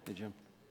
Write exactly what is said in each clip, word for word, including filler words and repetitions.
Hey, Jim.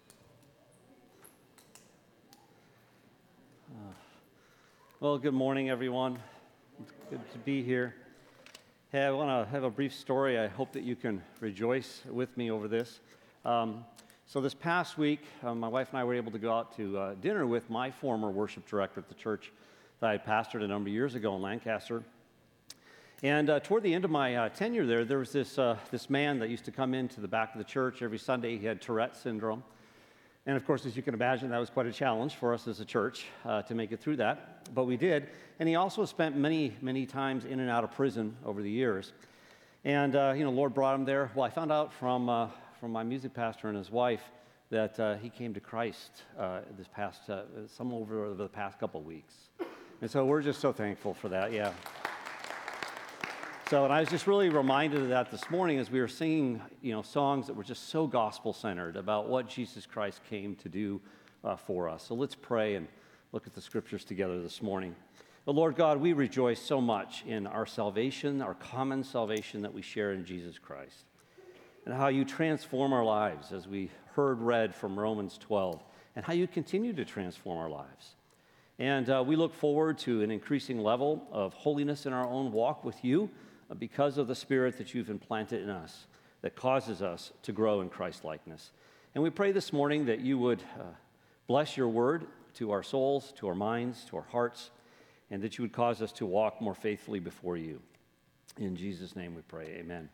Uh, well, good morning, everyone. It's good to be here. Hey, I want to have a brief story. I hope that you can rejoice with me over this. Um, so this past week, uh, my wife and I were able to go out to uh, dinner with my former worship director at the church that I pastored a number of years ago in Lancaster. And uh, toward the end of my uh, tenure there, there was this, uh, this man that used to come into the back of the church every Sunday. He had Tourette syndrome. And of course, as you can imagine, that was quite a challenge for us as a church uh, to make it through that. But we did. And he also spent many, many times in and out of prison over the years. And, uh, you know, Lord brought him there. Well, I found out from, uh, from my music pastor and his wife that uh, he came to Christ uh, this past, uh, some over the past couple of weeks. And so we're just so thankful for that, yeah. So, and I was just really reminded of that this morning as we were singing, you know, songs that were just so gospel-centered about what Jesus Christ came to do uh, for us. So let's pray and look at the scriptures together this morning. But Lord God, we rejoice so much in our salvation, our common salvation that we share in Jesus Christ, and how you transform our lives, as we heard read from Romans twelve, and how you continue to transform our lives. And uh, we look forward to an increasing level of holiness in our own walk with you, because of the Spirit that you've implanted in us that causes us to grow in Christ-likeness. And we pray this morning that you would uh, bless your word to our souls, to our minds, to our hearts, and that you would cause us to walk more faithfully before you. In Jesus' name we pray, amen.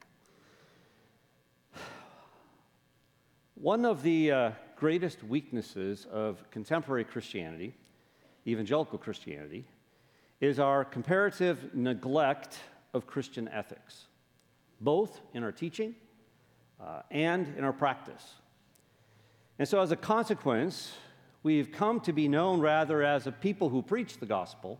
One of the uh, greatest weaknesses of contemporary Christianity, evangelical Christianity, is our comparative neglect of Christian ethics, both in our teaching uh, and in our practice. And so as a consequence, we've come to be known rather as a people who preach the gospel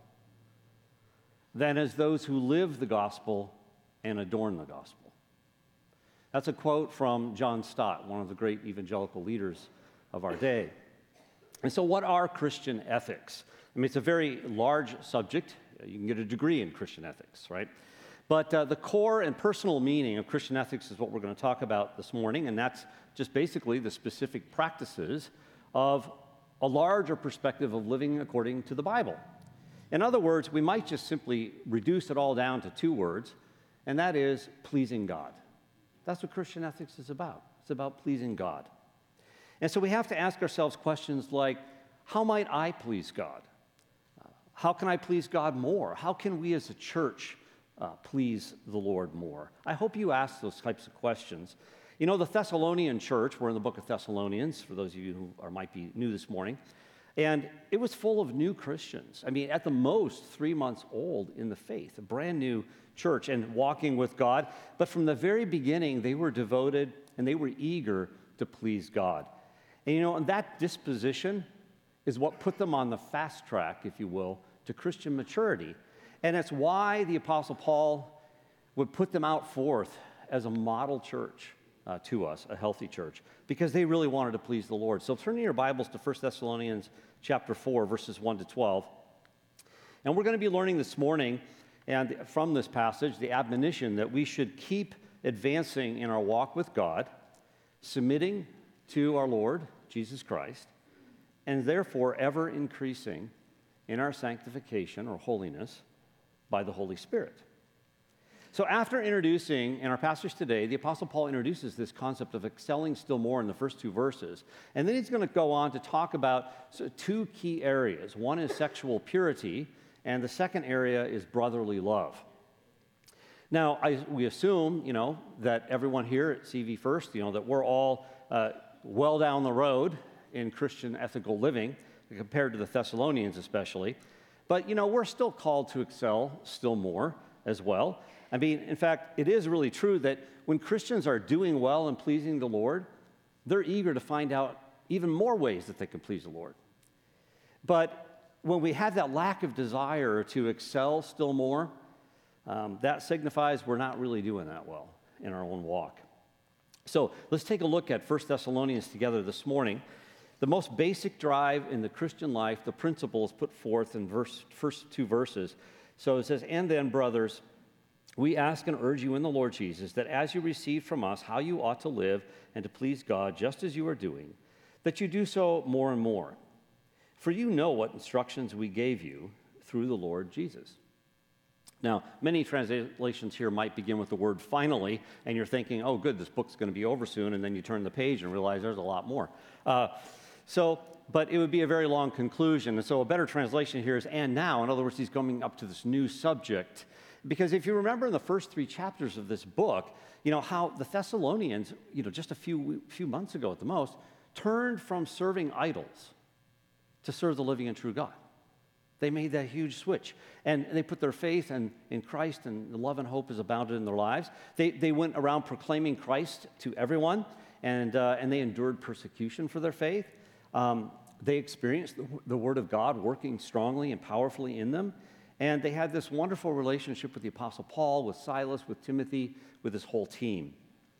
than as those who live the gospel and adorn the gospel. That's a quote from John Stott, one of the great evangelical leaders of our day. And so what are Christian ethics? I mean, it's a very large subject. You can get a degree in Christian ethics, right? But uh, the core and personal meaning of Christian ethics is what we're going to talk about this morning, and that's just basically the specific practices of a larger perspective of living according to the Bible. In other words, we might just simply reduce it all down to two words, and that is pleasing God. That's what Christian ethics is about. It's about pleasing God. And so we have to ask ourselves questions like, how might I please God? Uh, how can I please God more? How can we as a church Uh, please the Lord more? I hope you ask those types of questions. You know, the Thessalonian church, we're in the book of Thessalonians, for those of you who are, might be new this morning, and it was full of new Christians. I mean, at the most, three months old in the faith, a brand new church and walking with God. But from the very beginning, they were devoted and they were eager to please God. And you know, and that disposition is what put them on the fast track, if you will, to Christian maturity. And it's why the Apostle Paul would put them out forth as a model church uh, to us, a healthy church, because they really wanted to please the Lord. So turn in your Bibles to First Thessalonians chapter four, verses one to twelve. And we're going to be learning this morning, and from this passage, the admonition that we should keep advancing in our walk with God, submitting to our Lord, Jesus Christ, and therefore ever increasing in our sanctification or holiness by the Holy Spirit. So after introducing, in our passage today, the Apostle Paul introduces this concept of excelling still more in the first two verses. And then he's going to go on to talk about two key areas. One is sexual purity, and the second area is brotherly love. Now, I, we assume, you know, that everyone here at C V First, you know, that we're all uh, well down the road in Christian ethical living, compared to the Thessalonians especially. But, you know, we're still called to excel still more as well. I mean, in fact, it is really true that when Christians are doing well and pleasing the Lord, they're eager to find out even more ways that they can please the Lord. But when we have that lack of desire to excel still more, um, that signifies we're not really doing that well in our own walk. So let's take a look at First Thessalonians together this morning. The most basic drive in the Christian life, the principles put forth in verse, first two verses. So it says, and then, brothers, we ask and urge you in the Lord Jesus that as you received from us how you ought to live and to please God, just as you are doing, that you do so more and more. For you know what instructions we gave you through the Lord Jesus. Now, many translations here might begin with the word finally, and you're thinking, oh, good, this book's going to be over soon, and then you turn the page and realize there's a lot more. Uh, so, but it would be a very long conclusion, and so a better translation here is and now. In other words, he's coming up to this new subject. Because if you remember in the first three chapters of this book, you know, how the Thessalonians, you know, just a few, few months ago at the most, turned from serving idols to serve the living and true God. They made that huge switch, and they put their faith in, in Christ, and the love and hope is abounded in their lives. They, they went around proclaiming Christ to everyone, and, uh, and they endured persecution for their faith. Um, they experienced the, the Word of God working strongly and powerfully in them, and they had this wonderful relationship with the Apostle Paul, with Silas, with Timothy, with his whole team.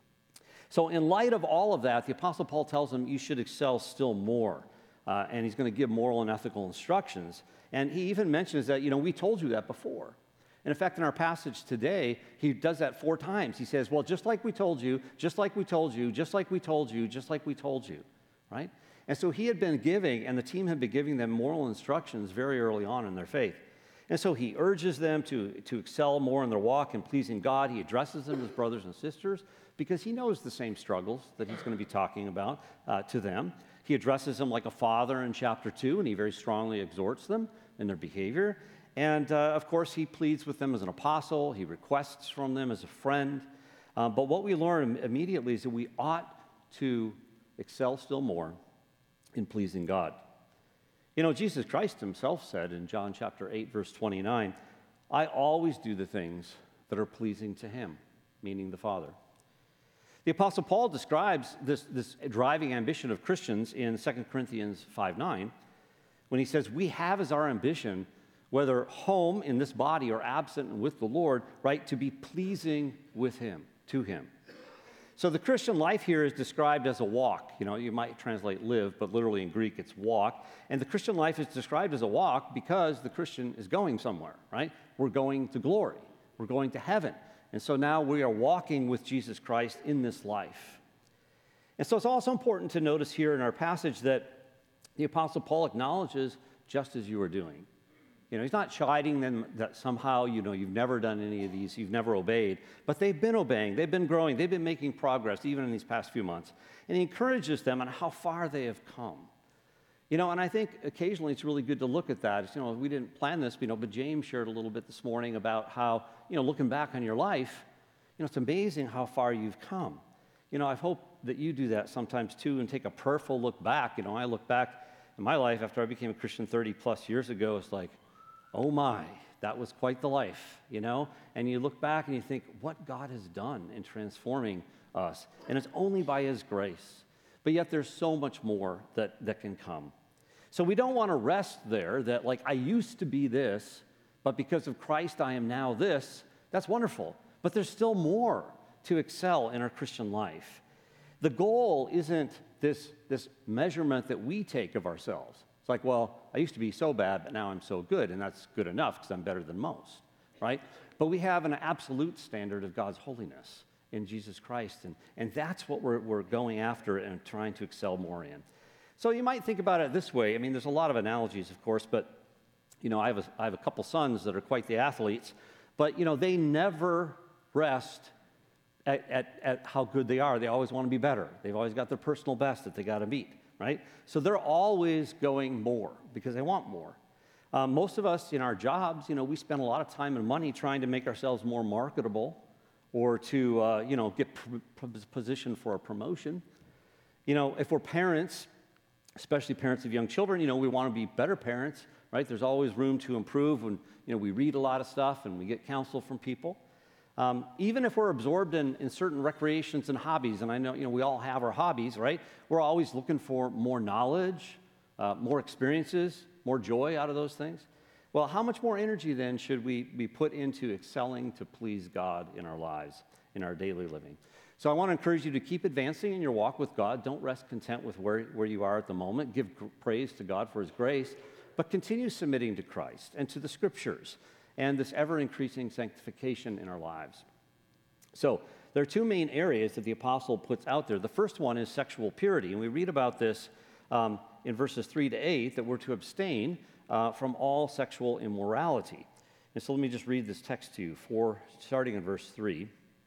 So in light of all of that, the Apostle Paul tells them you should excel still more. Uh, and he's going to give moral and ethical instructions. And he even mentions that, you know, we told you that before. And in fact, in our passage today, he does that four times. He says, well, just like we told you, just like we told you, just like we told you, just like we told you, right? And so he had been giving, and the team had been giving them moral instructions very early on in their faith. And so he urges them to, to excel more in their walk in pleasing God. He addresses them as brothers and sisters because he knows the same struggles that he's going to be talking about uh, to them. He addresses them like a father in chapter two, and he very strongly exhorts them in their behavior. And, uh, of course, he pleads with them as an apostle. He requests from them as a friend. Uh, but what we learn immediately is that we ought to excel still more in pleasing God. You know, Jesus Christ himself said in John chapter eight, verse twenty-nine, I always do the things that are pleasing to him, meaning the Father. The Apostle Paul describes this, this driving ambition of Christians in Second Corinthians five nine when he says, we have as our ambition, whether home in this body or absent and with the Lord, right, to be pleasing with him, to him. So the Christian life here is described as a walk. You know, you might translate live, but literally in Greek it's walk. And the Christian life is described as a walk because the Christian is going somewhere, right? We're going to glory. We're going to heaven. And so now we are walking with Jesus Christ in this life. And so it's also important to notice here in our passage that the Apostle Paul acknowledges just as you are doing. You know, he's not chiding them that somehow, you know, you've never done any of these, you've never obeyed, but they've been obeying, they've been growing, they've been making progress even in these past few months. And he encourages them on how far they have come. You know, and I think occasionally it's really good to look at that. It's, you know, we didn't plan this, you know, but James shared a little bit this morning about how, you know, looking back on your life, you know, it's amazing how far you've come. You know, I hope that you do that sometimes too and take a prayerful look back. You know, I look back in my life after I became a Christian thirty plus years ago, it's like, oh my, that was quite the life, you know? And you look back and you think, what God has done in transforming us. And it's only by his grace. But yet there's so much more that, that can come. So we don't want to rest there that, like, I used to be this, but because of Christ I am now this. That's wonderful. But there's still more to excel in our Christian life. The goal isn't this, this measurement that we take of ourselves. It's like, well, I used to be so bad, but now I'm so good, and that's good enough because I'm better than most, right? But we have an absolute standard of God's holiness in Jesus Christ, and, and that's what we're, we're going after and trying to excel more in. So you might think about it this way. I mean, there's a lot of analogies, of course, but, you know, I have a, I have a couple sons that are quite the athletes, but, you know, they never rest at, at, at how good they are. They always want to be better. They've always got their personal best that they got to meet. Right? So they're always going more because they want more. Um, most of us in our jobs, you know, we spend a lot of time and money trying to make ourselves more marketable or to, uh, you know, get pr- positioned for a promotion. You know, if we're parents, especially parents of young children, you know, we want to be better parents, right? There's always room to improve when, you know, we read a lot of stuff and we get counsel from people. Um, even if we're absorbed in, in certain recreations and hobbies, and I know, you know, we all have our hobbies, right? We're always looking for more knowledge, uh, more experiences, more joy out of those things. Well, how much more energy then should we be put into excelling to please God in our lives, in our daily living? So I want to encourage you to keep advancing in your walk with God. Don't rest content with where, where you are at the moment. Give praise to God for his grace, but continue submitting to Christ and to the Scriptures. and this ever-increasing sanctification in our lives. So there are two main areas that the apostle puts out there. The first one is sexual purity, and we read about this um, in verses three to eight, that we're to abstain uh, from all sexual immorality. And so let me just read this text to you, for, starting in verse three.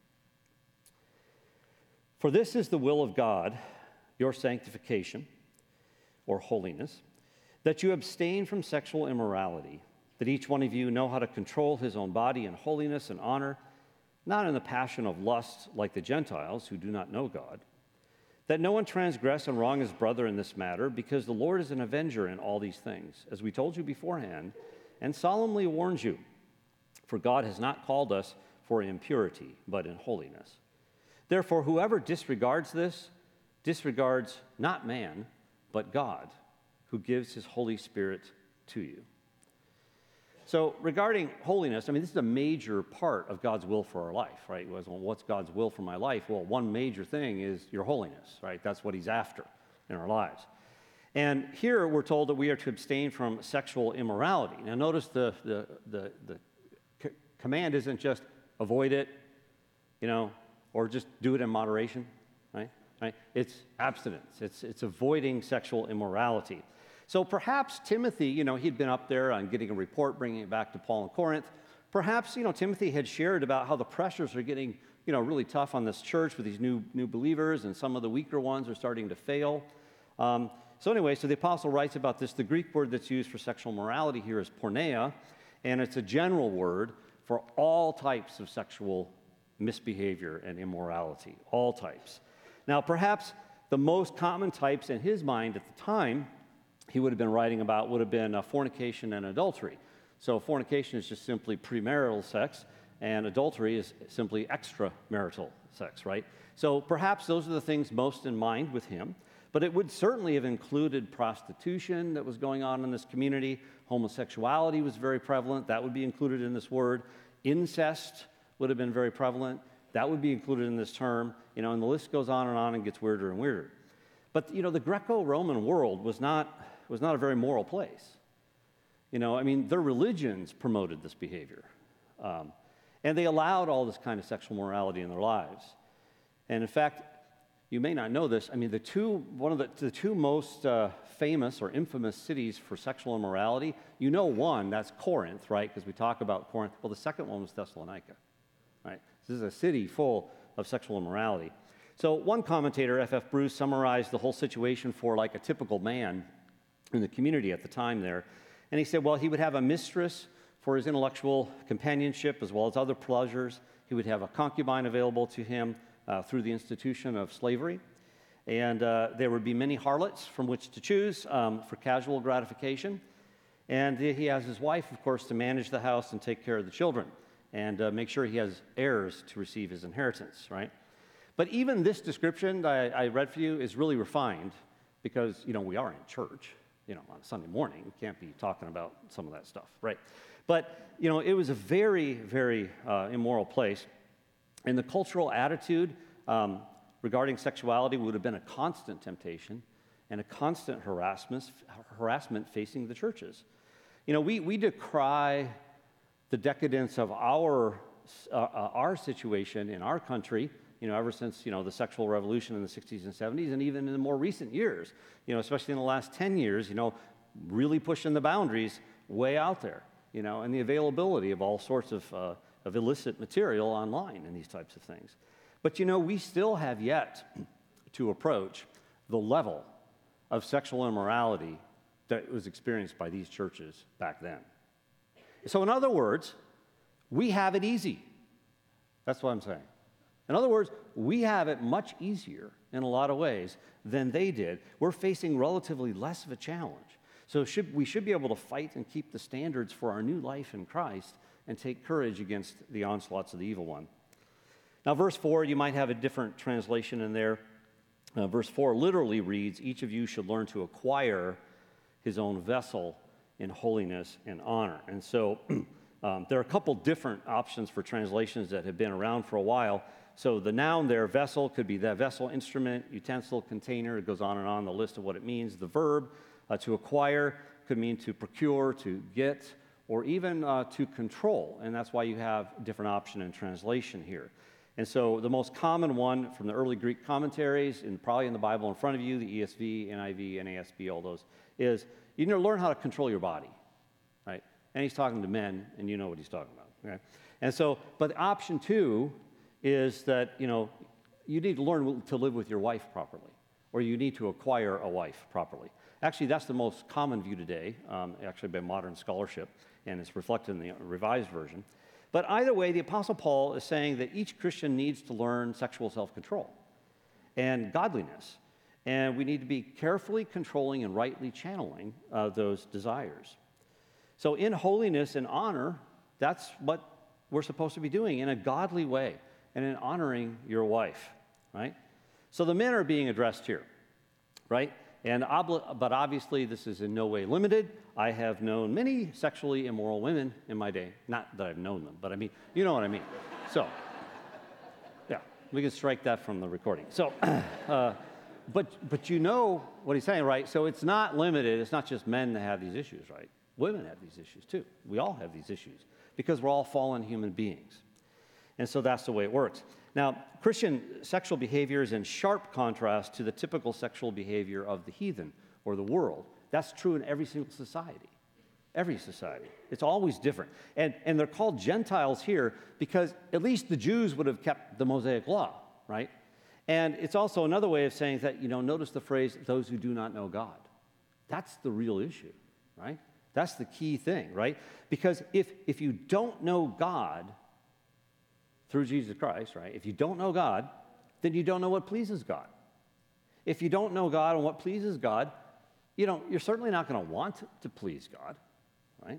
For this is the will of God, your sanctification, or holiness, that you abstain from sexual immorality, that each one of you know how to control his own body in holiness and honor, not in the passion of lust like the Gentiles who do not know God, that no one transgress and wrong his brother in this matter, because the Lord is an avenger in all these things, as we told you beforehand, and solemnly warned you. For God has not called us for impurity, but in holiness. Therefore, whoever disregards this, disregards not man, but God, who gives his Holy Spirit to you. So regarding holiness, I mean, this is a major part of God's will for our life, right? Well, what's God's will for my life? Well, one major thing is your holiness, right? That's what he's after in our lives. And here we're told that we are to abstain from sexual immorality. Now notice the, the, the, the c- command isn't just avoid it, you know, or just do it in moderation, right? right? It's abstinence. It's, it's avoiding sexual immorality. So perhaps Timothy, you know, he'd been up there on getting a report, bringing it back to Paul in Corinth. Perhaps, you know, Timothy had shared about how the pressures are getting, you know, really tough on this church with these new, new believers, and some of the weaker ones are starting to fail. Um, so anyway, so the apostle writes about this. The Greek word that's used for sexual morality here is porneia, and it's a general word for all types of sexual misbehavior and immorality, all types. Now, perhaps the most common types in his mind at the time he would have been writing about would have been uh, fornication and adultery. So fornication is just simply premarital sex, and adultery is simply extramarital sex, right? So perhaps those are the things most in mind with him, but it would certainly have included prostitution that was going on in this community. Homosexuality was very prevalent. That would be included in this word. Incest would have been very prevalent. That would be included in this term, you know, and the list goes on and on and gets weirder and weirder. But, you know, the Greco-Roman world was not was not a very moral place. You know, I mean, their religions promoted this behavior. Um, and they allowed all this kind of sexual morality in their lives. And in fact, you may not know this, I mean, the two, one of the, the two most uh, famous or infamous cities for sexual immorality, you know one, that's Corinth, right? Because we talk about Corinth. Well, the second one was Thessalonica, right? This is a city full of sexual immorality. So one commentator, F F Bruce, summarized the whole situation for like a typical man in the community at the time there. And he said, well, he would have a mistress for his intellectual companionship as well as other pleasures. He would have a concubine available to him uh, through the institution of slavery. And uh, there would be many harlots from which to choose um, for casual gratification. And he has his wife, of course, to manage the house and take care of the children and uh, make sure he has heirs to receive his inheritance, right? But even this description that I, I read for you is really refined because, you know, we are in church. You know, on a Sunday morning, we can't be talking about some of that stuff, right? But, you know, it was a very, very uh, immoral place. And the cultural attitude um, regarding sexuality would have been a constant temptation and a constant harassment, harassment facing the churches. You know, we, we decry the decadence of our, uh, uh, our situation in our country, you know, ever since, you know, the sexual revolution in the sixties and seventies, and even in the more recent years, you know, especially in the last ten years, you know, really pushing the boundaries way out there, you know, and the availability of all sorts of, uh, of illicit material online and these types of things. But, you know, we still have yet to approach the level of sexual immorality that was experienced by these churches back then. So in other words, we have it easy. That's what I'm saying. In other words, we have it much easier in a lot of ways than they did. We're facing relatively less of a challenge. So should, we should be able to fight and keep the standards for our new life in Christ and take courage against the onslaughts of the evil one. Now, verse four, you might have a different translation in there. Uh, verse four literally reads, each of you should learn to acquire his own vessel in holiness and honor. And so um, there are a couple different options for translations that have been around for a while. So the noun there, vessel, could be that vessel, instrument, utensil, container. It goes on and on the list of what it means. The verb, uh, to acquire, could mean to procure, to get, or even uh, to control, and that's why you have a different option in translation here. And so the most common one from the early Greek commentaries, and probably in the Bible in front of you, the E S V, N I V, N A S B, all those, is you need to learn how to control your body, right? And he's talking to men, and you know what he's talking about, okay? And so, but option two is that, you know, you need to learn to live with your wife properly, or you need to acquire a wife properly. Actually, that's the most common view today, um, actually by modern scholarship, and it's reflected in the Revised Version. But either way, the Apostle Paul is saying that each Christian needs to learn sexual self-control and godliness. And we need to be carefully controlling and rightly channeling uh, those desires. So in holiness and honor, that's what we're supposed to be doing in a godly way and in honoring your wife, right? So the men are being addressed here, right? And ob- but obviously this is in no way limited. I have known many sexually immoral women in my day. Not that I've known them, but I mean, you know what I mean. So, yeah, we can strike that from the recording. So, uh, but but you know what he's saying, right? So it's not limited. It's not just men that have these issues, right? Women have these issues too. We all have these issues because we're all fallen human beings. And so that's the way it works. Now, Christian sexual behavior is in sharp contrast to the typical sexual behavior of the heathen or the world. That's true in every single society, every society. It's always different. And, and they're called Gentiles here because at least the Jews would have kept the Mosaic law, right? And it's also another way of saying that, you know, notice the phrase, those who do not know God. That's the real issue, right? That's the key thing, right? Because if, if you don't know God through Jesus Christ, right? If you don't know God, then you don't know what pleases God. If you don't know God and what pleases God, you know, you're certainly not going to want to please God, right?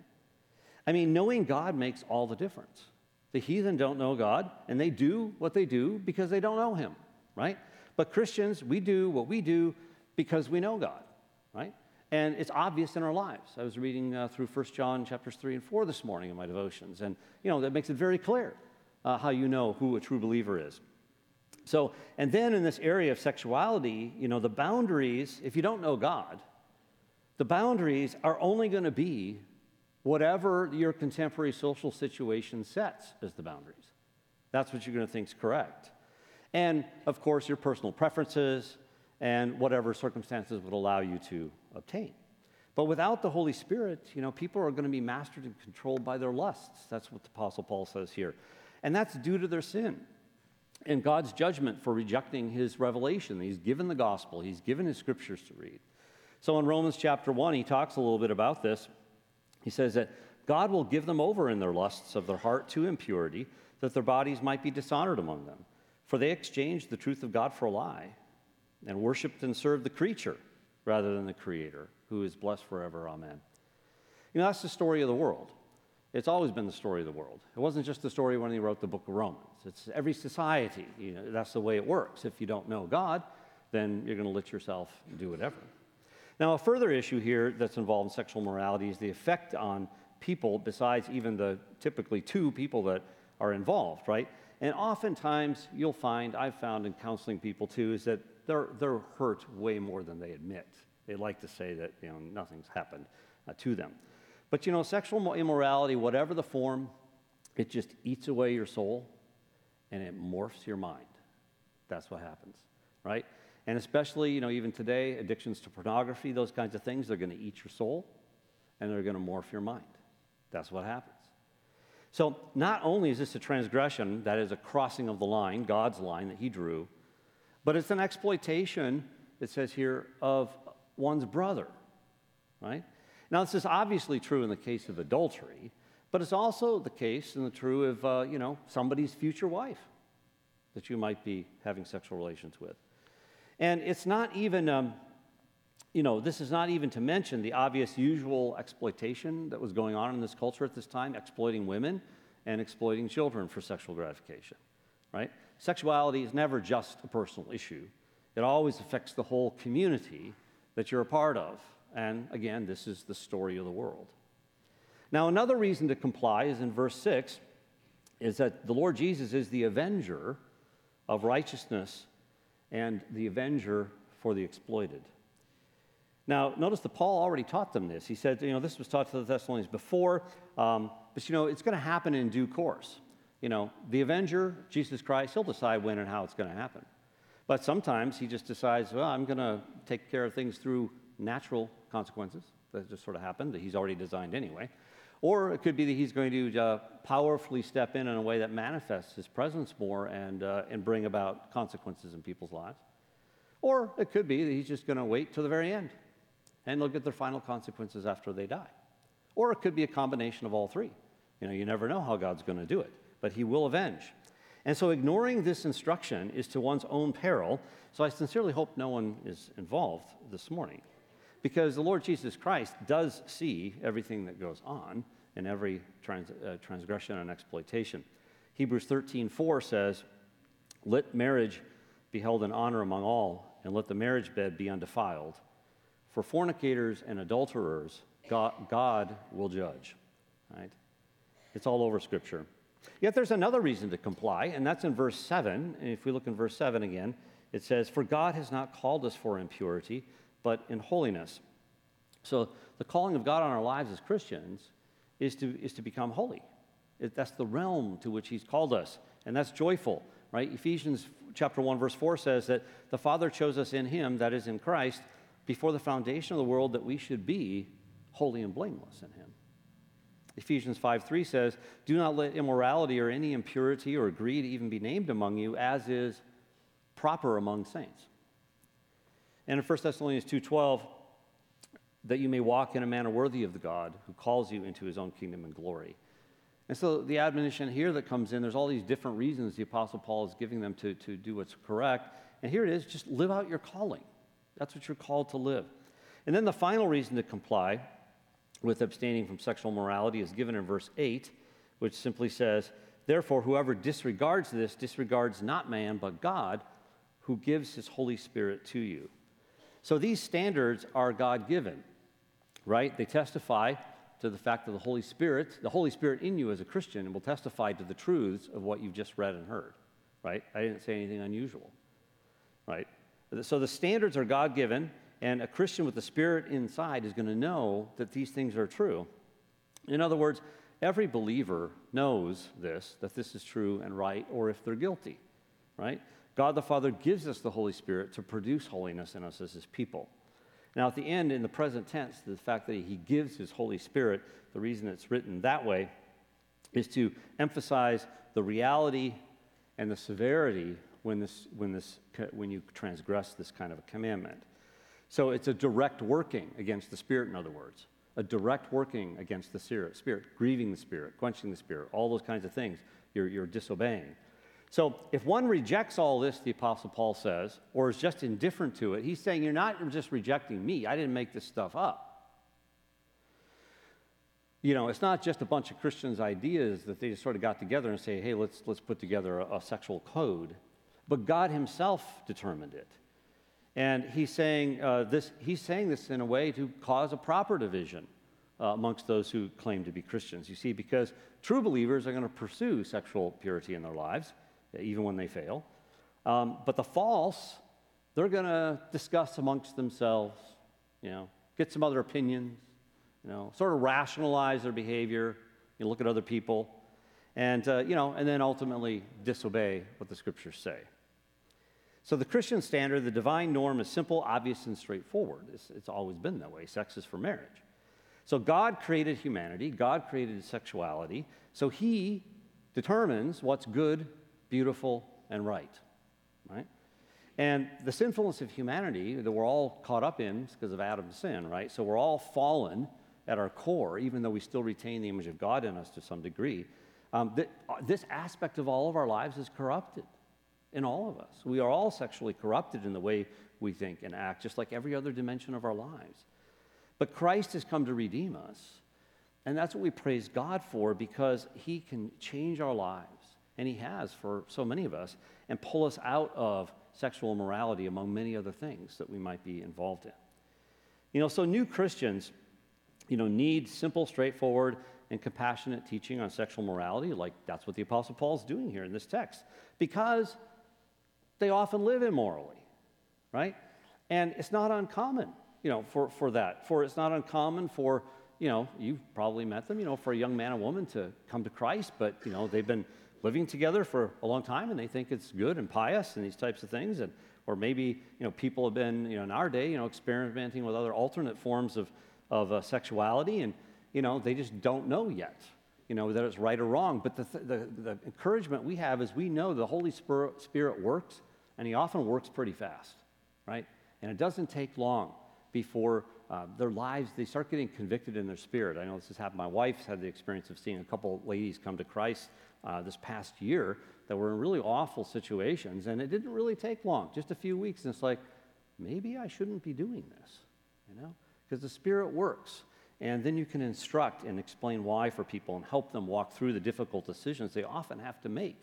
I mean, knowing God makes all the difference. The heathen don't know God, and they do what they do because they don't know him, right? But Christians, we do what we do because we know God, right? And it's obvious in our lives. I was reading uh, through First John chapters three and four this morning in my devotions, and, you know, that makes it very clear uh, how you know who a true believer is. So, and then in this area of sexuality, you know, the boundaries, if you don't know God, the boundaries are only going to be whatever your contemporary social situation sets as the boundaries. That's what you're going to think is correct. And, of course, your personal preferences and whatever circumstances would allow you to obtain. But without the Holy Spirit, you know, people are going to be mastered and controlled by their lusts. That's what the Apostle Paul says here. And that's due to their sin and God's judgment for rejecting his revelation. He's given the gospel. He's given his scriptures to read. So in Romans chapter one, he talks a little bit about this. He says that God will give them over in their lusts of their heart to impurity, that their bodies might be dishonored among them. For they exchanged the truth of God for a lie, and worshiped and served the creature rather than the Creator, who is blessed forever. Amen. You know, that's the story of the world. It's always been the story of the world. It wasn't just the story when he wrote the book of Romans. It's every society. You know, that's the way it works. If you don't know God, then you're going to let yourself do whatever. Now, a further issue here that's involved in sexual morality is the effect on people besides even the typically two people that are involved, right? And oftentimes, you'll find, I've found in counseling people too, is that they're, they're hurt way more than they admit. They like to say that, you know, nothing's happened uh, to them. But, you know, sexual immorality, whatever the form, it just eats away your soul and it morphs your mind. That's what happens, right? And especially, you know, even today, addictions to pornography, those kinds of things, they're going to eat your soul and they're going to morph your mind. That's what happens. So not only is this a transgression, that is a crossing of the line, God's line that he drew, but it's an exploitation, it says here, of one's brother, right? Now, this is obviously true in the case of adultery, but it's also the case and the true of, uh, you know, somebody's future wife that you might be having sexual relations with. And it's not even, um, you know, this is not even to mention the obvious usual exploitation that was going on in this culture at this time, exploiting women and exploiting children for sexual gratification, right? Sexuality is never just a personal issue. It always affects the whole community that you're a part of. And again, this is the story of the world. Now, another reason to comply is in verse six, is that the Lord Jesus is the avenger of righteousness and the avenger for the exploited. Now, notice that Paul already taught them this. He said, you know, this was taught to the Thessalonians before, um, but, you know, it's going to happen in due course. You know, the avenger, Jesus Christ, he'll decide when and how it's going to happen. But sometimes he just decides, well, I'm going to take care of things through natural consequences that just sort of happen, that he's already designed anyway. Or it could be that he's going to uh, powerfully step in in a way that manifests his presence more and, uh, and bring about consequences in people's lives. Or it could be that he's just going to wait till the very end and they'll get their final consequences after they die. Or it could be a combination of all three. You know, you never know how God's going to do it, but he will avenge. And so ignoring this instruction is to one's own peril. So I sincerely hope no one is involved this morning, because the Lord Jesus Christ does see everything that goes on in every trans, uh, transgression and exploitation. Hebrews thirteen four says, "Let marriage be held in honor among all, and let the marriage bed be undefiled. For fornicators and adulterers, God, God will judge." Right? It's all over Scripture. Yet there's another reason to comply, and that's in verse seven. And if we look in verse seven again, it says, "For God has not called us for impurity, but in holiness." So the calling of God on our lives as Christians is to, is to become holy. It, that's the realm to which he's called us, and that's joyful, right? Ephesians chapter one, verse four says that the Father chose us in him, that is in Christ, before the foundation of the world, that we should be holy and blameless in him. Ephesians five three says, "Do not let immorality or any impurity or greed even be named among you, as is proper among saints." And in First Thessalonians two twelve, "That you may walk in a manner worthy of the God who calls you into his own kingdom and glory." And so the admonition here that comes in, there's all these different reasons the Apostle Paul is giving them to, to do what's correct. And here it is, just live out your calling. That's what you're called to live. And then the final reason to comply with abstaining from sexual morality is given in verse eight, which simply says, "Therefore, whoever disregards this disregards not man, but God, who gives his Holy Spirit to you." So these standards are God-given, right? They testify to the fact that the Holy Spirit, the Holy Spirit in you as a Christian, will testify to the truths of what you've just read and heard, right? I didn't say anything unusual, right? So the standards are God-given, and a Christian with the Spirit inside is going to know that these things are true. In other words, every believer knows this, that this is true and right, or if they're guilty, right? God the Father gives us the Holy Spirit to produce holiness in us as his people. Now, at the end, in the present tense, the fact that he gives his Holy Spirit, the reason it's written that way is to emphasize the reality and the severity when, this, when, this, when you transgress this kind of a commandment. So it's a direct working against the Spirit, in other words, a direct working against the Spirit, grieving the Spirit, quenching the Spirit, all those kinds of things you're, you're disobeying. So if one rejects all this, the Apostle Paul says, or is just indifferent to it, he's saying, you're not just rejecting me. I didn't make this stuff up. You know, it's not just a bunch of Christians' ideas that they just sort of got together and say, hey, let's, let's put together a, a sexual code. But God himself determined it. And he's saying, uh, this, he's saying this in a way to cause a proper division uh, amongst those who claim to be Christians. You see, because true believers are going to pursue sexual purity in their lives, even when they fail. Um, but the false, they're going to discuss amongst themselves, you know, get some other opinions, you know, sort of rationalize their behavior, you know, look at other people, and, uh, you know, and then ultimately disobey what the Scriptures say. So the Christian standard, the divine norm, is simple, obvious, and straightforward. It's, it's always been that way. Sex is for marriage. So God created humanity. God created sexuality. So he determines what's good, beautiful, and right, right? And the sinfulness of humanity that we're all caught up in is because of Adam's sin, right? So we're all fallen at our core, even though we still retain the image of God in us to some degree. Um, th- this aspect of all of our lives is corrupted. In all of us. We are all sexually corrupted in the way we think and act, just like every other dimension of our lives. But Christ has come to redeem us, and that's what we praise God for, because he can change our lives, and he has for so many of us, and pull us out of sexual immorality, among many other things that we might be involved in. You know, so new Christians, you know, need simple, straightforward, and compassionate teaching on sexual morality, like that's what the Apostle Paul is doing here in this text, because they often live immorally, right? And it's not uncommon. you know, for, for that. For it's not uncommon for, you know, you've probably met them, you know, for a young man and woman to come to Christ, but, you know, they've been living together for a long time and they think it's good and pious and these types of things. And or maybe, you know, people have been, you know, in our day, you know, experimenting with other alternate forms of, of uh, sexuality, and, you know, they just don't know yet, you know, that it's right or wrong. But the, th- the, the encouragement we have is we know the Holy Spirit, Spirit works, and he often works pretty fast, right? And it doesn't take long before uh, their lives, they start getting convicted in their spirit. I know this has happened. My wife's had the experience of seeing a couple ladies come to Christ uh, this past year that were in really awful situations, and it didn't really take long, just a few weeks, and it's like, maybe I shouldn't be doing this, you know, because the Spirit works. And then you can instruct and explain why for people and help them walk through the difficult decisions they often have to make.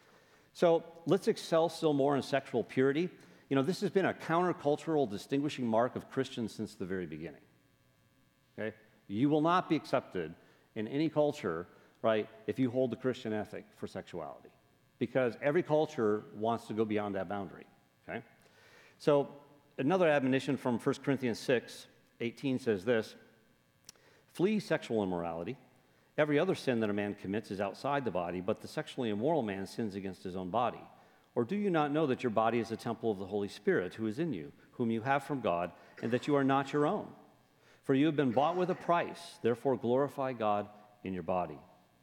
So let's excel still more in sexual purity. You know, this has been a countercultural distinguishing mark of Christians since the very beginning. Okay? You will not be accepted in any culture, right, if you hold the Christian ethic for sexuality, because every culture wants to go beyond that boundary. Okay? So another admonition from First Corinthians six eighteen says this: flee sexual immorality. Every other sin that a man commits is outside the body, but the sexually immoral man sins against his own body. Or do you not know that your body is a temple of the Holy Spirit who is in you, whom you have from God, and that you are not your own? For you have been bought with a price, therefore glorify God in your body.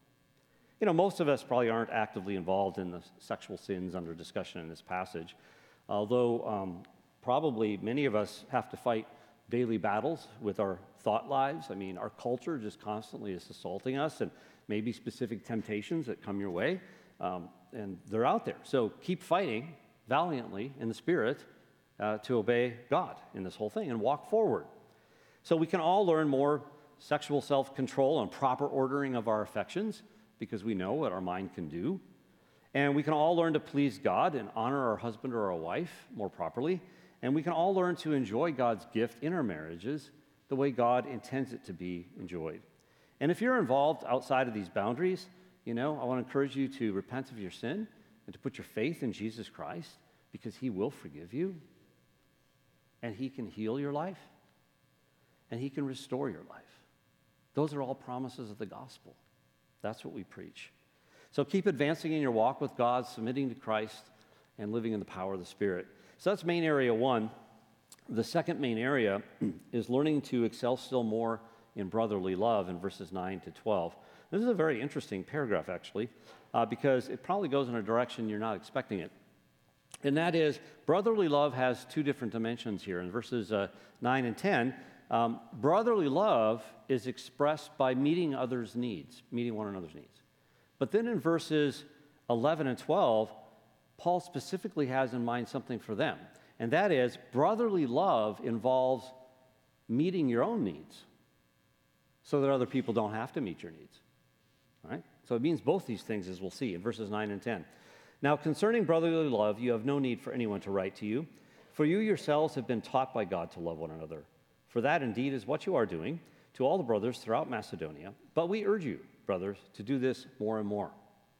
You know, most of us probably aren't actively involved in the sexual sins under discussion in this passage, although um, probably many of us have to fight daily battles with our thought lives. I mean, our culture just constantly is assaulting us, and maybe specific temptations that come your way. Um, and they're out there. So keep fighting valiantly in the Spirit uh, to obey God in this whole thing and walk forward. So we can all learn more sexual self-control and proper ordering of our affections, because we know what our mind can do. And we can all learn to please God and honor our husband or our wife more properly. And we can all learn to enjoy God's gift in our marriages the way God intends it to be enjoyed. And if you're involved outside of these boundaries, you know, I want to encourage you to repent of your sin and to put your faith in Jesus Christ, because he will forgive you, and he can heal your life, and he can restore your life. Those are all promises of the gospel. That's what we preach. So keep advancing in your walk with God, submitting to Christ, and living in the power of the Spirit. So that's main area one. The second main area is learning to excel still more in brotherly love in verses nine to twelve. This is a very interesting paragraph, actually, uh, because it probably goes in a direction you're not expecting it. And that is, brotherly love has two different dimensions here. In verses uh, nine and ten, um, brotherly love is expressed by meeting others' needs, meeting one another's needs. But then in verses eleven and twelve, Paul specifically has in mind something for them. And that is, brotherly love involves meeting your own needs so that other people don't have to meet your needs. All right? So it means both these things, as we'll see in verses nine and ten. Now, concerning brotherly love, you have no need for anyone to write to you, for you yourselves have been taught by God to love one another. For that indeed is what you are doing to all the brothers throughout Macedonia. But we urge you, brothers, to do this more and more.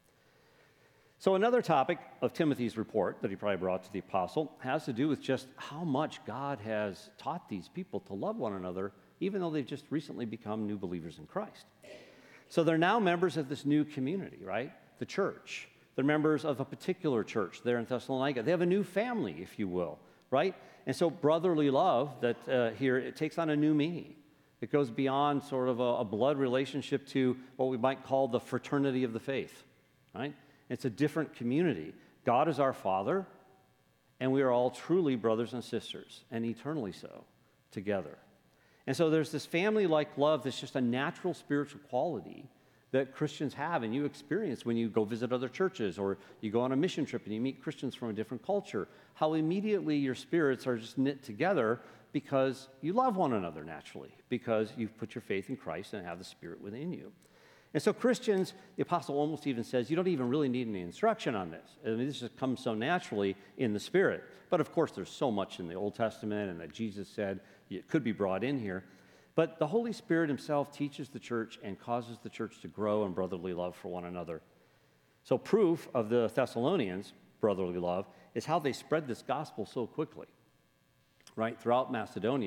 So another topic of Timothy's report that he probably brought to the apostle has to do with just how much God has taught these people to love one another, even though they've just recently become new believers in Christ. So they're now members of this new community, right? The church. They're members of a particular church there in Thessalonica. They have a new family, if you will, right? And so brotherly love, that uh, here, it takes on a new meaning. It goes beyond sort of a, a blood relationship to what we might call the fraternity of the faith, right? It's a different community. God is our Father, and we are all truly brothers and sisters, and eternally so, together. And so there's this family-like love that's just a natural spiritual quality that Christians have, and you experience when you go visit other churches or you go on a mission trip and you meet Christians from a different culture, how immediately your spirits are just knit together because you love one another naturally, because you've put your faith in Christ and have the Spirit within you. And so Christians, the apostle almost even says, you don't even really need any instruction on this. I mean, this just comes so naturally in the Spirit. But of course, there's so much in the Old Testament and that Jesus said it could be brought in here. But the Holy Spirit himself teaches the church and causes the church to grow in brotherly love for one another. So proof of the Thessalonians' brotherly love is how they spread this gospel so quickly, right? Throughout Macedonia,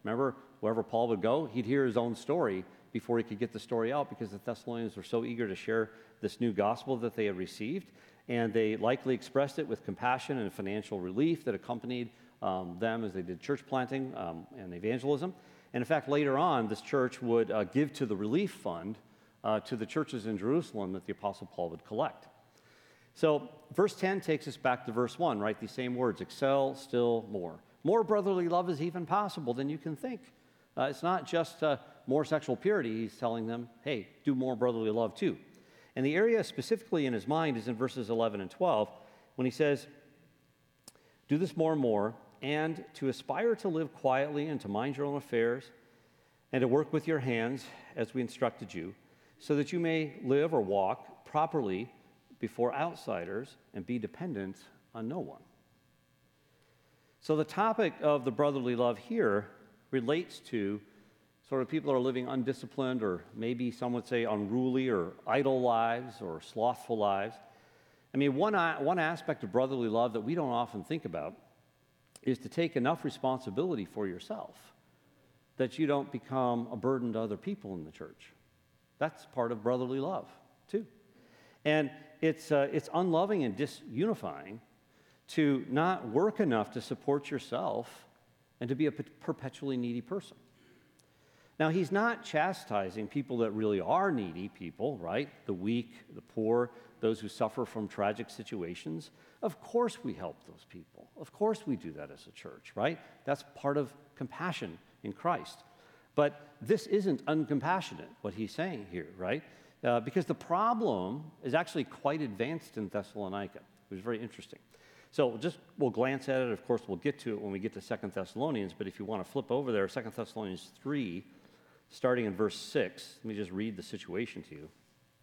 Remember, wherever Paul would go, he'd hear his own story before he could get the story out, because the Thessalonians were so eager to share this new gospel that they had received, and they likely expressed it with compassion and financial relief that accompanied um, them as they did church planting um, and evangelism. And in fact, later on, this church would uh, give to the relief fund uh, to the churches in Jerusalem that the Apostle Paul would collect. So verse ten takes us back to verse one, right? These same words, excel still more. More brotherly love is even possible than you can think. Uh, it's not just uh, more sexual purity. He's telling them, hey, do more brotherly love too. And the area specifically in his mind is in verses eleven and twelve, when he says, do this more and more, and to aspire to live quietly and to mind your own affairs, and to work with your hands as we instructed you, so that you may live or walk properly before outsiders and be dependent on no one. So the topic of the brotherly love here relates to sort of people that are living undisciplined, or maybe some would say unruly or idle lives or slothful lives. I mean, one, one aspect of brotherly love that we don't often think about is to take enough responsibility for yourself that you don't become a burden to other people in the church. That's part of brotherly love, too. And it's, uh, it's unloving and disunifying to not work enough to support yourself and to be a perpetually needy person. Now, he's not chastising people that really are needy people, right? The weak, the poor, those who suffer from tragic situations. Of course we help those people. Of course we do that as a church, right? That's part of compassion in Christ. But this isn't uncompassionate, what he's saying here, right? Uh, because the problem is actually quite advanced in Thessalonica. It was very interesting. So just we'll glance at it. Of course, we'll get to it when we get to Second Thessalonians. But if you want to flip over there, Second Thessalonians three, starting in verse six, let me just read the situation to you.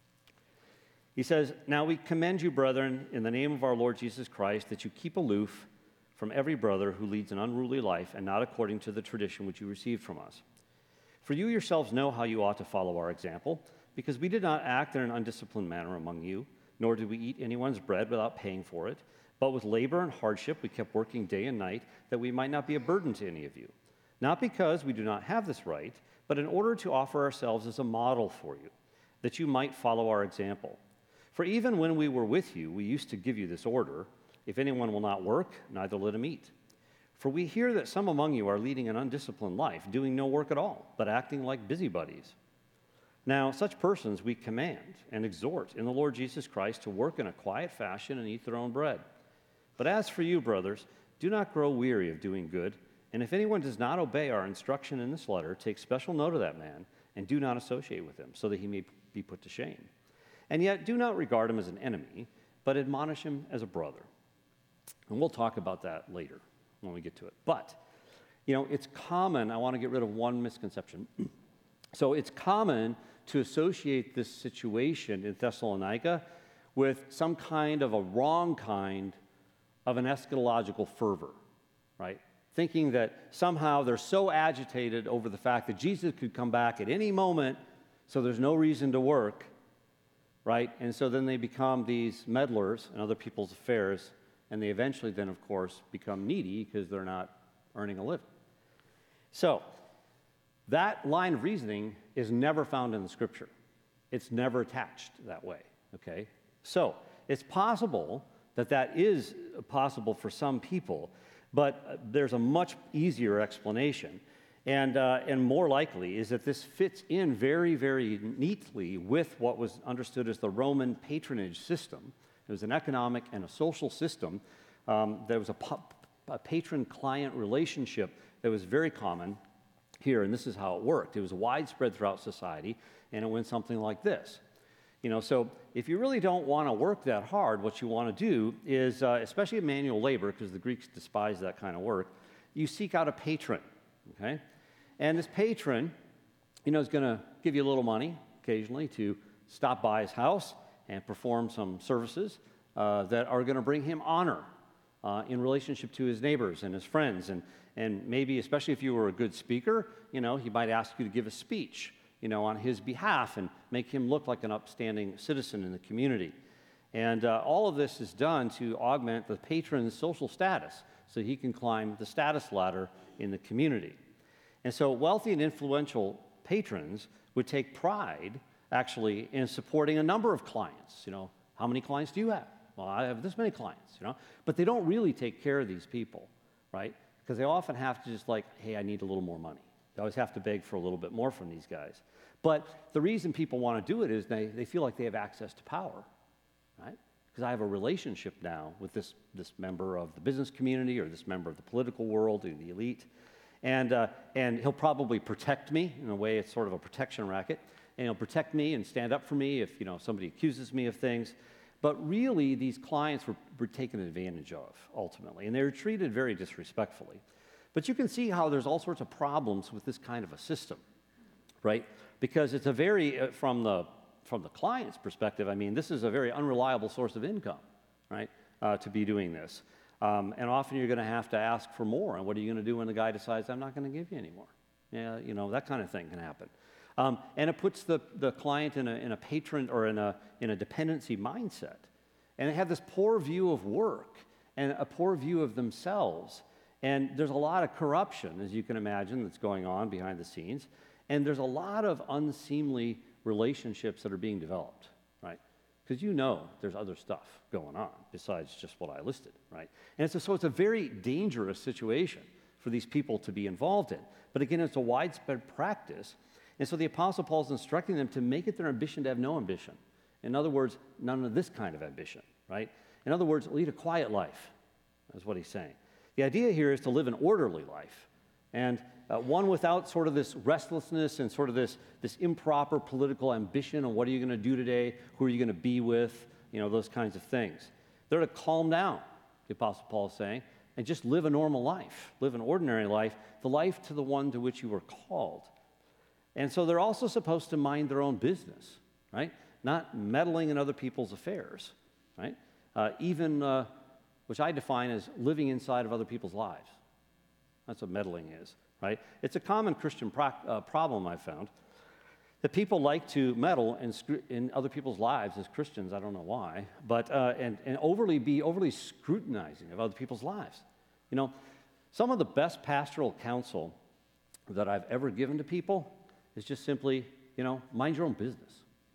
He says, now we commend you, brethren, in the name of our Lord Jesus Christ, that you keep aloof from every brother who leads an unruly life and not according to the tradition which you received from us. For you yourselves know how you ought to follow our example, because we did not act in an undisciplined manner among you, nor did we eat anyone's bread without paying for it, but with labor and hardship we kept working day and night, that we might not be a burden to any of you. Not because we do not have this right, but in order to offer ourselves as a model for you, that you might follow our example. For even when we were with you, we used to give you this order, if anyone will not work, neither let him eat. For we hear that some among you are leading an undisciplined life, doing no work at all, but acting like busybodies. Now, such persons we command and exhort in the Lord Jesus Christ to work in a quiet fashion and eat their own bread. But as for you, brothers, do not grow weary of doing good, and if anyone does not obey our instruction in this letter, take special note of that man, and do not associate with him, so that he may be put to shame. And yet do not regard him as an enemy, but admonish him as a brother. And we'll talk about that later when we get to it. But, you know, it's common, I want to get rid of one misconception. So it's common to associate this situation in Thessalonica with some kind of a wrong kind of an eschatological fervor, right? Thinking that somehow they're so agitated over the fact that Jesus could come back at any moment, so there's no reason to work, right? And so then they become these meddlers in other people's affairs, and they eventually then, of course, become needy because they're not earning a living. So that line of reasoning is never found in the Scripture. It's never attached that way, okay? So it's possible that that is possible for some people, but there's a much easier explanation. And, uh, and more likely is that this fits in very, very neatly with what was understood as the Roman patronage system. It was an economic and a social system. Um, there was a, a patron-client relationship that was very common here, and this is how it worked. It was widespread throughout society, and it went something like this. You know, so if you really don't want to work that hard, what you want to do is, uh, especially in manual labor, because the Greeks despise that kind of work, you seek out a patron, okay? And this patron, you know, is going to give you a little money occasionally to stop by his house and perform some services uh, that are going to bring him honor uh, in relationship to his neighbors and his friends. And, and maybe, especially if you were a good speaker, you know, he might ask you to give a speech, you know, on his behalf and make him look like an upstanding citizen in the community. And uh, all of this is done to augment the patron's social status so he can climb the status ladder in the community. And so wealthy and influential patrons would take pride, actually, in supporting a number of clients. You know, how many clients do you have? Well, I have this many clients, you know. But they don't really take care of these people, right? Because they often have to just like, hey, I need a little more money. They always have to beg for a little bit more from these guys. But the reason people want to do it is they, they feel like they have access to power, right? Because I have a relationship now with this, this member of the business community or this member of the political world or the elite. And, uh, and he'll probably protect me. In a way, it's sort of a protection racket. And he'll protect me and stand up for me if, you know, somebody accuses me of things. But really, these clients were, were taken advantage of, ultimately. And they were treated very disrespectfully. But you can see how there's all sorts of problems with this kind of a system, right? Because it's a very, uh, from the from the client's perspective, I mean, this is a very unreliable source of income, right, uh, to be doing this. Um, and often you're going to have to ask for more. And what are you going to do when the guy decides, I'm not going to give you any more? Yeah, you know, that kind of thing can happen. Um, and it puts the, the client in a, in a patron or in a, in a dependency mindset. And they have this poor view of work and a poor view of themselves. And there's a lot of corruption, as you can imagine, that's going on behind the scenes. And there's a lot of unseemly relationships that are being developed, right? Because you know there's other stuff going on besides just what I listed, right? And it's a, so it's a very dangerous situation for these people to be involved in. But again, it's a widespread practice. And so the Apostle Paul is instructing them to make it their ambition to have no ambition. In other words, none of this kind of ambition, right? In other words, lead a quiet life, is what he's saying. The idea here is to live an orderly life. And uh, one without sort of this restlessness and sort of this, this improper political ambition on what are you going to do today, who are you going to be with, you know, those kinds of things. They're to calm down, the Apostle Paul is saying, and just live a normal life, live an ordinary life, the life to the one to which you were called. And so they're also supposed to mind their own business, right? Not meddling in other people's affairs, right? Uh, even, uh, which I define as living inside of other people's lives. That's what meddling is, right? It's a common Christian pro- uh, problem I've found, that people like to meddle in, scru- in other people's lives as Christians. I don't know why, but uh, and, and overly be overly scrutinizing of other people's lives. You know, some of the best pastoral counsel that I've ever given to people is just simply, you know, mind your own business.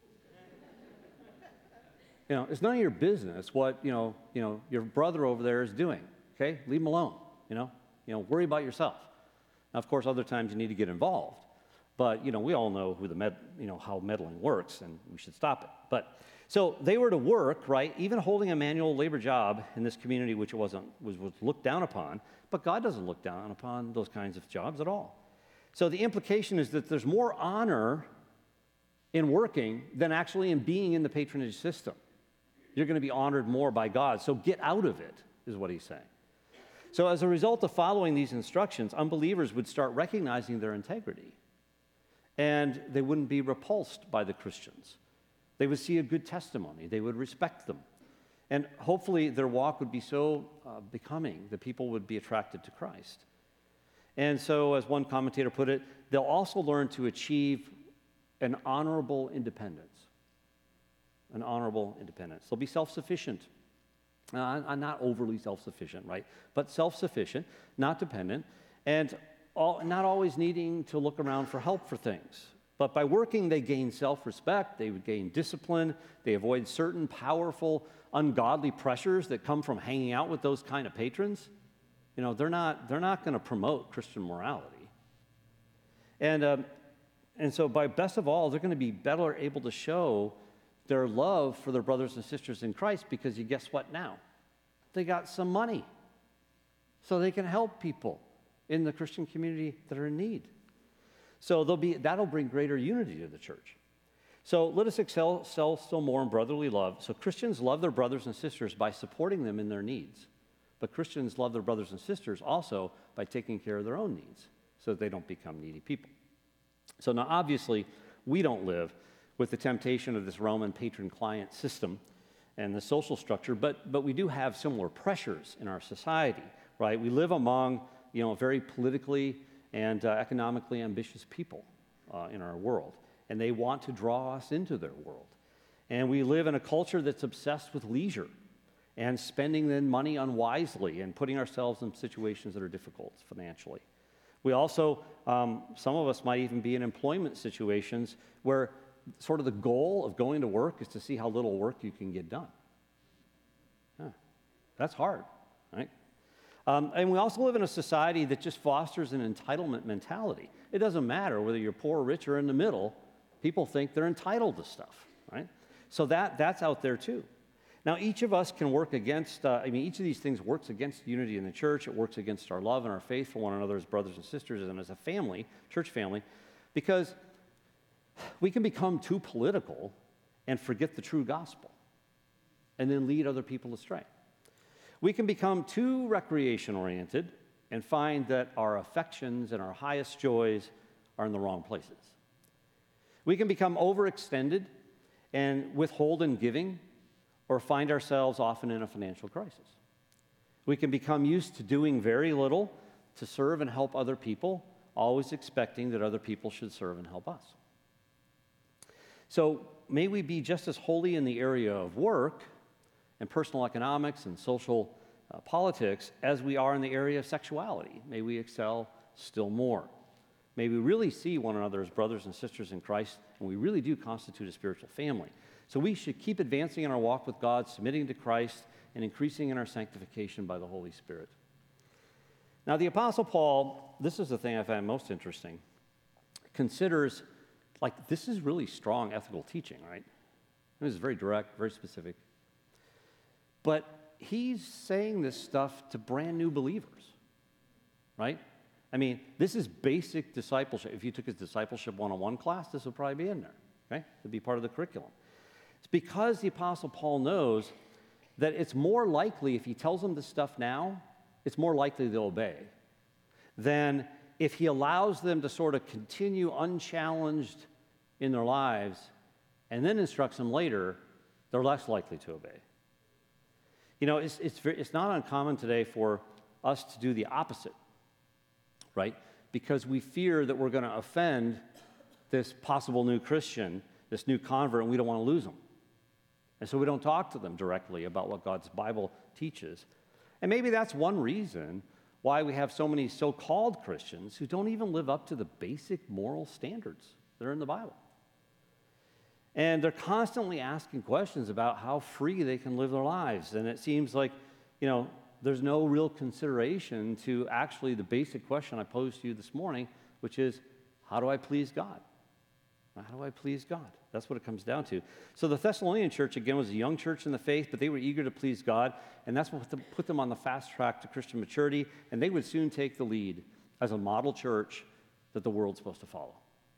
You know, it's none of your business what, you know, you know, your brother over there is doing, okay? Leave him alone, you know? You know, worry about yourself. Now, of course, other times you need to get involved. But, you know, we all know who the med, you know, how meddling works, and we should stop it. But, so they were to work, right, even holding a manual labor job in this community, which wasn't, was, was looked down upon. But God doesn't look down upon those kinds of jobs at all. So the implication is that there's more honor in working than actually in being in the patronage system. You're going to be honored more by God. So get out of it, is what he's saying. So as a result of following these instructions, unbelievers would start recognizing their integrity. And they wouldn't be repulsed by the Christians. They would see a good testimony. They would respect them. And hopefully their walk would be so uh, becoming that people would be attracted to Christ. And so, as one commentator put it, they'll also learn to achieve an honorable independence. An honorable independence. They'll be self-sufficient. Uh, not overly self-sufficient, right? But self-sufficient, not dependent, and all, not always needing to look around for help for things. But by working, they gain self-respect, they would gain discipline, they avoid certain powerful, ungodly pressures that come from hanging out with those kind of patrons. You know, they're not, they're not going to promote Christian morality. And, um, and so by best of all, they're going to be better able to show their love for their brothers and sisters in Christ, because you guess what now? They got some money. So they can help people in the Christian community that are in need. So they'll be, that'll bring greater unity to the church. So let us excel, excel still more in brotherly love. So Christians love their brothers and sisters by supporting them in their needs. But Christians love their brothers and sisters also by taking care of their own needs so that they don't become needy people. So now obviously we don't live with the temptation of this Roman patron-client system and the social structure, but, but we do have similar pressures in our society, right? We live among, you know, very politically and uh, economically ambitious people uh, in our world, and they want to draw us into their world. And we live in a culture that's obsessed with leisure and spending then money unwisely and putting ourselves in situations that are difficult financially, We also, um, some of us might even be in employment situations where sort of the goal of going to work is to see how little work you can get done. Huh. That's hard, right? Um, and we also live in a society that just fosters an entitlement mentality. It doesn't matter whether you're poor, rich, or in the middle. People think they're entitled to stuff, right? So that, that's out there too. Now, each of us can work against, uh, I mean, each of these things works against unity in the church. It works against our love and our faith for one another as brothers and sisters and as a family, church family, because we can become too political and forget the true gospel and then lead other people astray. We can become too recreation-oriented and find that our affections and our highest joys are in the wrong places. We can become overextended and withhold in giving or find ourselves often in a financial crisis. We can become used to doing very little to serve and help other people, always expecting that other people should serve and help us. So may we be just as holy in the area of work and personal economics and social uh, politics as we are in the area of sexuality. May we excel still more. May we really see one another as brothers and sisters in Christ, and we really do constitute a spiritual family. So we should keep advancing in our walk with God, submitting to Christ, and increasing in our sanctification by the Holy Spirit. Now, the Apostle Paul, this is the thing I find most interesting, considers, like, this is really strong ethical teaching, right? This is very direct, very specific. But he's saying this stuff to brand new believers, right? I mean, this is basic discipleship. If you took his discipleship one oh one class, this would probably be in there, okay? It'd be part of the curriculum. It's because the Apostle Paul knows that it's more likely, if he tells them this stuff now, it's more likely they'll obey than if he allows them to sort of continue unchallenged in their lives and then instructs them later, they're less likely to obey. You know, it's, it's, very, it's not uncommon today for us to do the opposite, right? Because we fear that we're going to offend this possible new Christian, this new convert, and we don't want to lose them. And so we don't talk to them directly about what God's Bible teaches. And maybe that's one reason why we have so many so-called Christians who don't even live up to the basic moral standards that are in the Bible. And they're constantly asking questions about how free they can live their lives. And it seems like, you know, there's no real consideration to actually the basic question I posed to you this morning, which is, how do I please God? How do I please God? That's what it comes down to. So the Thessalonian church, again, was a young church in the faith, but they were eager to please God, and that's what put them on the fast track to Christian maturity, and they would soon take the lead as a model church that the world's supposed to follow.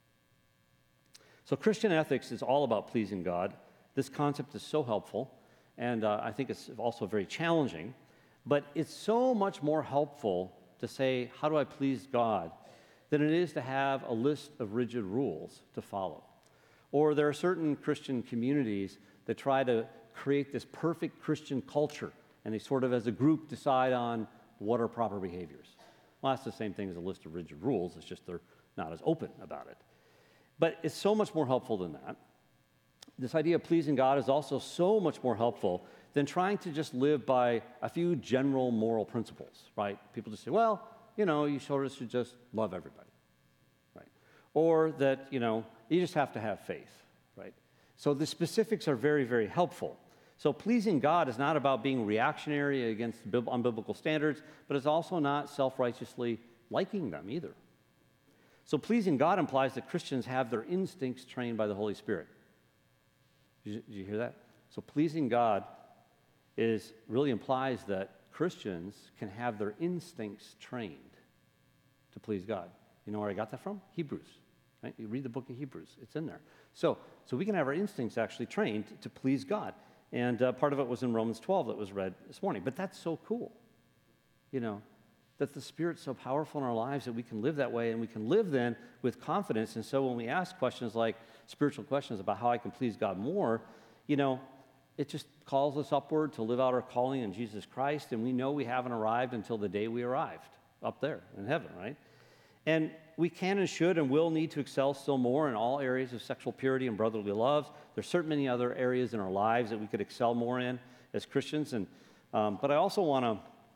So Christian ethics is all about pleasing God. This concept is so helpful, and uh, I think it's also very challenging, but it's so much more helpful to say, how do I please God, than it is to have a list of rigid rules to follow. Or there are certain Christian communities that try to create this perfect Christian culture, and they sort of, as a group, decide on what are proper behaviors. Well, that's the same thing as a list of rigid rules. It's just they're not as open about it. But it's so much more helpful than that. This idea of pleasing God is also so much more helpful than trying to just live by a few general moral principles, right? People just say, well, you know, you sort of should just love everybody, right? Or that, you know, you just have to have faith, right? So the specifics are very, very helpful. So pleasing God is not about being reactionary against unbiblical standards, but it's also not self-righteously liking them either. So pleasing God implies that Christians have their instincts trained by the Holy Spirit. Did you, did you hear that? So pleasing God is really implies that Christians can have their instincts trained to please God. You know where I got that from? Hebrews. Right? You read the book of Hebrews. It's in there. So, so we can have our instincts actually trained to please God. And uh, part of it was in Romans twelve that was read this morning. But that's so cool, you know, that the Spirit's so powerful in our lives that we can live that way, and we can live then with confidence. And so when we ask questions like spiritual questions about how I can please God more, you know, it just calls us upward to live out our calling in Jesus Christ, and we know we haven't arrived until the day we arrived up there in heaven, right? And we can and should and will need to excel still more in all areas of sexual purity and brotherly love. There's certainly many other areas in our lives that we could excel more in as Christians. And um, but I also want to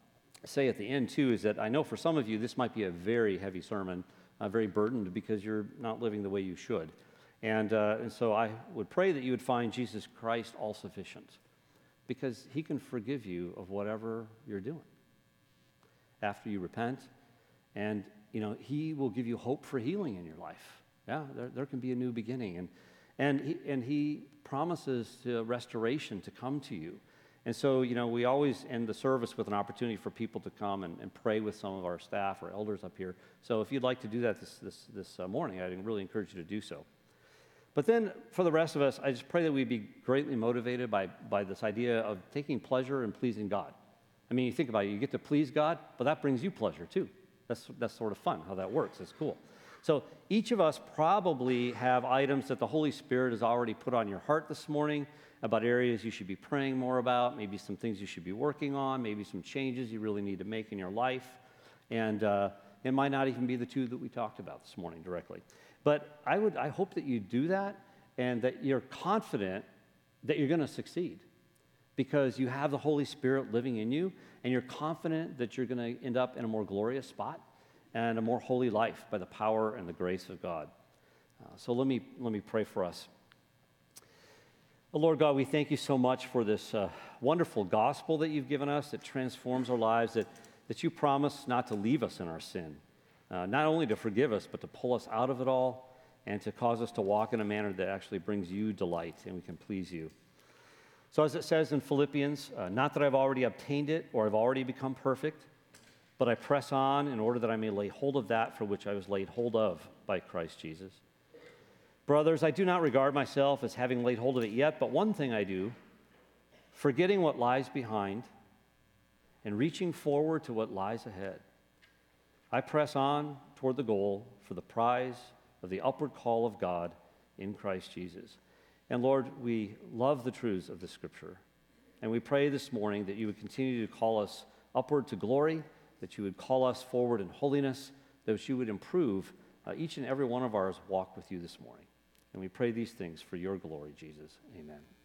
say at the end, too, is that I know for some of you this might be a very heavy sermon, uh, very burdened because you're not living the way you should. And, uh, and so I would pray that you would find Jesus Christ all-sufficient, because he can forgive you of whatever you're doing after you repent. And, you know, he will give you hope for healing in your life. Yeah, there, there can be a new beginning. And, and, he, and he promises to restoration to come to you. And so, you know, we always end the service with an opportunity for people to come and, and pray with some of our staff or elders up here. So if you'd like to do that this, this, this uh, morning, I'd really encourage you to do so. But then for the rest of us, I just pray that we'd be greatly motivated by, by this idea of taking pleasure in pleasing God. I mean, you think about it, you get to please God, but that brings you pleasure too. That's, that's sort of fun how that works. It's cool. So each of us probably have items that the Holy Spirit has already put on your heart this morning about areas you should be praying more about, maybe some things you should be working on, maybe some changes you really need to make in your life. And uh, it might not even be the two that we talked about this morning directly. But I would, I hope that you do that and that you're confident that you're going to succeed because you have the Holy Spirit living in you and you're confident that you're going to end up in a more glorious spot and a more holy life by the power and the grace of God. Uh, so let me, let me pray for us. Oh, Lord God, we thank you so much for this uh, wonderful gospel that you've given us that transforms our lives, that, that you promise not to leave us in our sin. Uh, not only to forgive us, but to pull us out of it all and to cause us to walk in a manner that actually brings you delight and we can please you. So as it says in Philippians, uh, not that I've already obtained it or I've already become perfect, but I press on in order that I may lay hold of that for which I was laid hold of by Christ Jesus. Brothers, I do not regard myself as having laid hold of it yet, but one thing I do, forgetting what lies behind and reaching forward to what lies ahead. I press on toward the goal for the prize of the upward call of God in Christ Jesus. And Lord, we love the truths of the Scripture. And we pray this morning that you would continue to call us upward to glory, that you would call us forward in holiness, that you would improve uh, each and every one of ours walk with you this morning. And we pray these things for your glory, Jesus. Amen.